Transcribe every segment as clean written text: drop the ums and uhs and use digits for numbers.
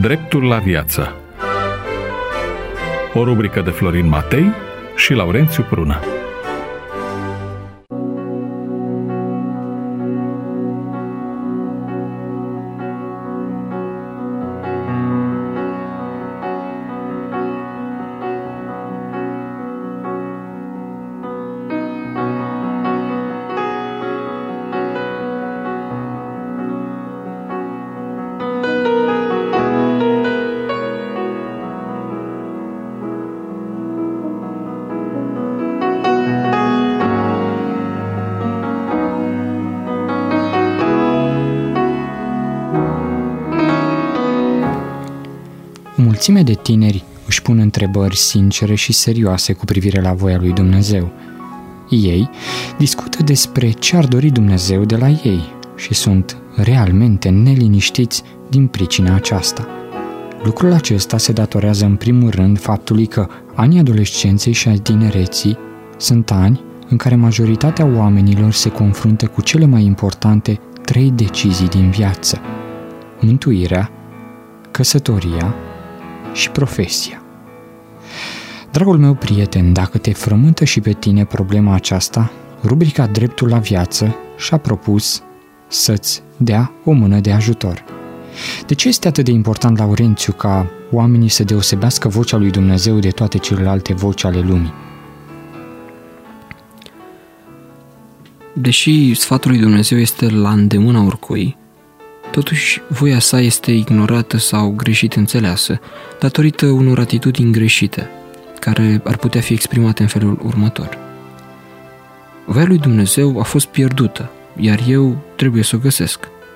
Dreptul la viață. O rubrică de Florin Matei și Laurențiu Prună. Mulțime de tineri își pun întrebări sincere și serioase cu privire la voia lui Dumnezeu. Ei discută despre ce ar dori Dumnezeu de la ei și sunt realmente neliniștiți din pricina aceasta. Lucrul acesta se datorează în primul rând faptului că anii adolescenței și a tinereții sunt ani în care majoritatea oamenilor se confruntă cu cele mai importante 3 decizii din viață: mântuirea, căsătoria și profesia. Dragul meu prieten, dacă te frământă și pe tine problema aceasta, rubrica Dreptul la viață și-a propus să-ți dea o mână de ajutor. De ce este atât de important, Laurențiu, ca oamenii să deosebească vocea lui Dumnezeu de toate celelalte voci ale lumii? Deși sfatul lui Dumnezeu este la îndemâna oricui, totuși voia sa este ignorată sau greșit înțeleasă, datorită unor atitudini greșite, care ar putea fi exprimate în felul următor. Voia lui Dumnezeu a fost pierdută, iar eu trebuie să o găsesc.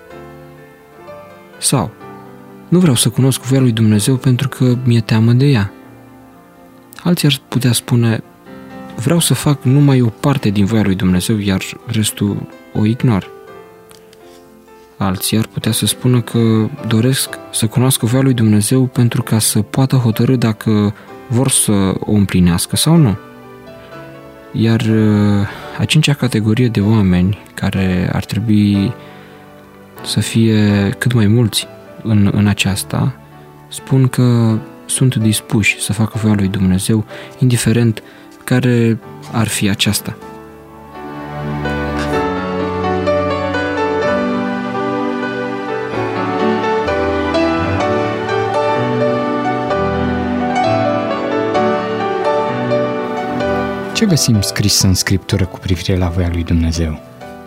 Sau, nu vreau să cunosc voia lui Dumnezeu pentru că mi-e teamă de ea. Alții ar putea spune, vreau să fac numai o parte din voia lui Dumnezeu, iar restul o ignor. Alții ar putea să spună că doresc să cunoască voia lui Dumnezeu pentru ca să poată hotărî dacă vor să o împlinească sau nu. Iar a 5-a categorie de oameni, care ar trebui să fie cât mai mulți în aceasta, spun că sunt dispuși să facă voia lui Dumnezeu, indiferent care ar fi aceasta. Ce găsim scris în Scriptură cu privire la voia lui Dumnezeu?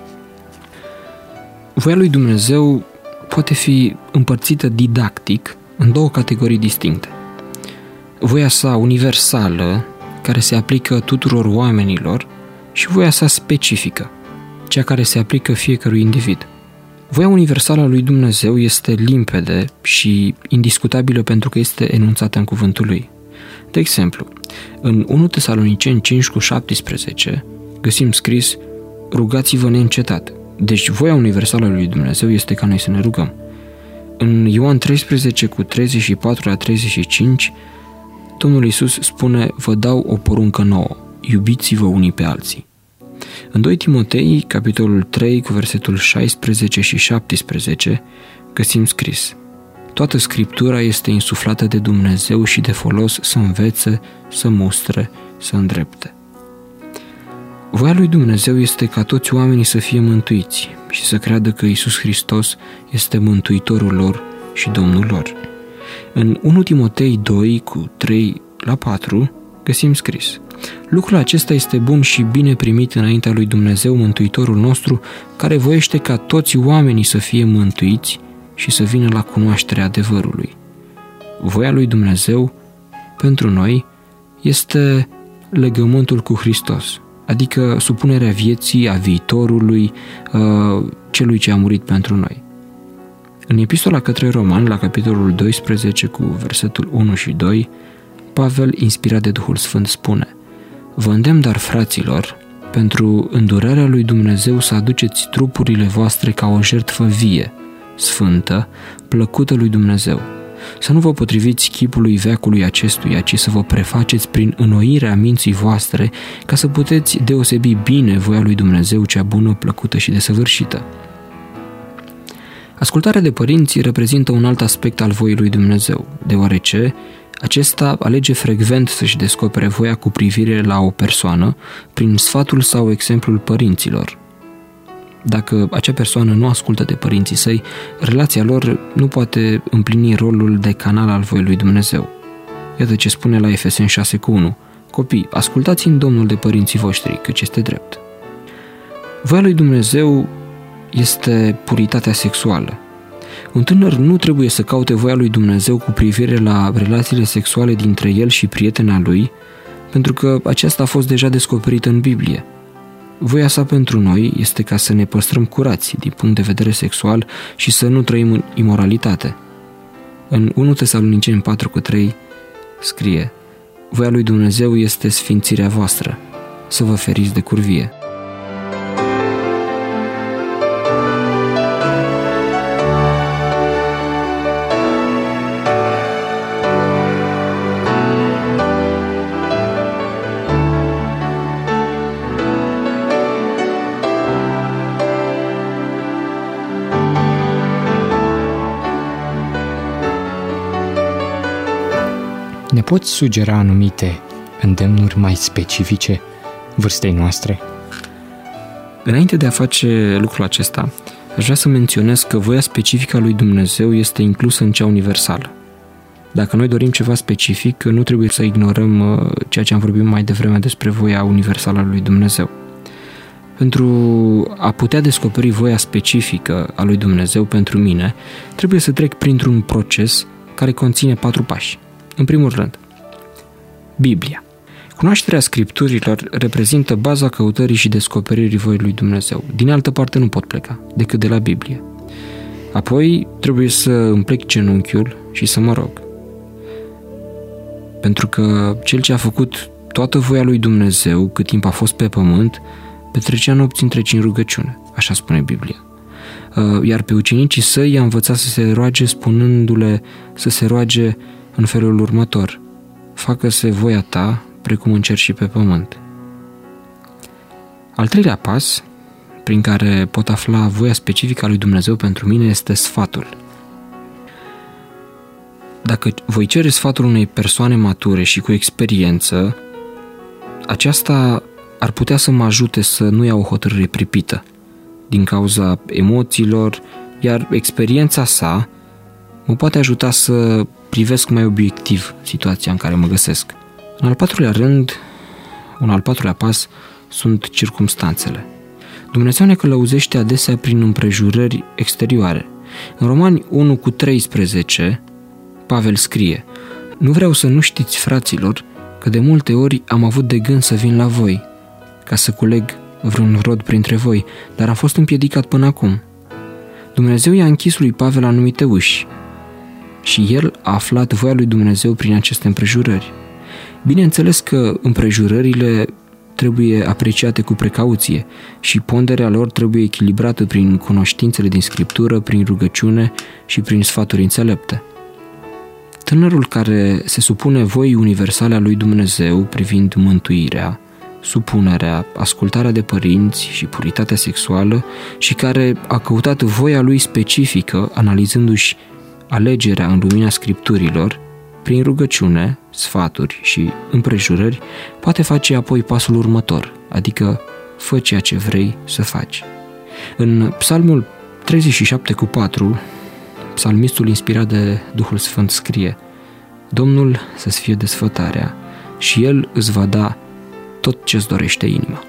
Voia lui Dumnezeu poate fi împărțită didactic în 2 categorii distincte. Voia sa universală, care se aplică tuturor oamenilor, și voia sa specifică, cea care se aplică fiecărui individ. Voia universală a lui Dumnezeu este limpede și indiscutabilă pentru că este enunțată în cuvântul lui. De exemplu, în 1 Tesaloniceni 5:17 găsim scris: rugați-vă neîncetat. Deci voia universală a lui Dumnezeu este ca noi să ne rugăm. În Ioan 13:34-35 Domnul Iisus spune: vă dau o poruncă nouă, iubiți-vă unii pe alții. În 2 Timotei, capitolul 3, cu versetul 16 și 17, găsim scris: toată Scriptura este insuflată de Dumnezeu și de folos să învețe, să mustre, să îndrepte. Voia lui Dumnezeu este ca toți oamenii să fie mântuiți și să creadă că Iisus Hristos este Mântuitorul lor și Domnul lor. În 1 Timotei 2, cu 3-4, găsim scris: lucrul acesta este bun și bine primit înaintea lui Dumnezeu, Mântuitorul nostru, care voiește ca toți oamenii să fie mântuiți și să vină la cunoașterea adevărului. Voia lui Dumnezeu pentru noi este legământul cu Hristos, adică supunerea vieții, a viitorului, celui ce a murit pentru noi. În Epistola către Romani, la capitolul 12, cu versetul 1 și 2, Pavel, inspirat de Duhul Sfânt, spune: vă îndemn, dar, fraților, pentru îndurarea lui Dumnezeu să aduceți trupurile voastre ca o jertfă vie, sfântă, plăcută lui Dumnezeu. Să nu vă potriviți chipului veacului acestuia, ci să vă prefaceți prin înnoirea minții voastre, ca să puteți deosebi bine voia lui Dumnezeu, cea bună, plăcută și desăvârșită. Ascultarea de părinți reprezintă un alt aspect al voii lui Dumnezeu, deoarece acesta alege frecvent să-și descopere voia cu privire la o persoană prin sfatul sau exemplul părinților. Dacă acea persoană nu ascultă de părinții săi, relația lor nu poate împlini rolul de canal al voii lui Dumnezeu. Iată ce spune la Efeseni 6:1: Copii, ascultați în Domnul de părinții voștri, căci este drept. Voia lui Dumnezeu este puritatea sexuală. Un tânăr nu trebuie să caute voia lui Dumnezeu cu privire la relațiile sexuale dintre el și prietena lui, pentru că aceasta a fost deja descoperită în Biblie. Voia sa pentru noi este ca să ne păstrăm curați din punct de vedere sexual și să nu trăim în imoralitate. În 1 Tesaloniceni 4:3 scrie: voia lui Dumnezeu este sfințirea voastră, să vă feriți de curvie. Ne poți sugera anumite îndemnuri mai specifice vârstei noastre? Înainte de a face lucrul acesta, aș vrea să menționez că voia specifică a lui Dumnezeu este inclusă în cea universală. Dacă noi dorim ceva specific, nu trebuie să ignorăm ceea ce am vorbit mai devreme despre voia universală a lui Dumnezeu. Pentru a putea descoperi voia specifică a lui Dumnezeu pentru mine, trebuie să trec printr-un proces care conține 4 pași. În primul rând, Biblia. Cunoașterea Scripturilor reprezintă baza căutării și descoperirii voii lui Dumnezeu. Din altă parte nu pot pleca decât de la Biblie. Apoi trebuie să îmi plec genunchiul și să mă rog. Pentru că cel ce a făcut toată voia lui Dumnezeu cât timp a fost pe pământ, petrecea nopți întregi în rugăciune, așa spune Biblia. Iar pe ucenicii săi i-a învățat să se roage spunându-le să se roage în felul următor: facă-se voia ta, precum în cer și pe pământ. Al treilea pas, prin care pot afla voia specifică a lui Dumnezeu pentru mine, este sfatul. Dacă voi cere sfatul unei persoane mature și cu experiență, aceasta ar putea să mă ajute să nu iau o hotărâre pripită din cauza emoțiilor, iar experiența sa mă poate ajuta să privesc mai obiectiv situația în care mă găsesc. În al patrulea rând, un al patrulea pas sunt circumstanțele. Dumnezeu ne călăuzește adesea prin împrejurări exterioare. În Romani 1:13, Pavel scrie: nu vreau să nu știți, fraților, că de multe ori am avut de gând să vin la voi, ca să culeg vreun rod printre voi, dar am fost împiedicat până acum. Dumnezeu i-a închis lui Pavel anumite uși și el a aflat voia lui Dumnezeu prin aceste împrejurări. Bineînțeles că împrejurările trebuie apreciate cu precauție și ponderea lor trebuie echilibrată prin cunoștințele din Scriptură, prin rugăciune și prin sfaturi înțelepte. Tânărul care se supune voii universale a lui Dumnezeu privind mântuirea, supunerea, ascultarea de părinți și puritatea sexuală și care a căutat voia lui specifică, analizându-și alegerea în lumina Scripturilor, prin rugăciune, sfaturi și împrejurări, poate face apoi pasul următor, adică fă ceea ce vrei să faci. În Psalmul 37:4, psalmistul inspirat de Duhul Sfânt scrie: Domnul să-ți fie desfătarea și El îți va da tot ce-ți dorește inima.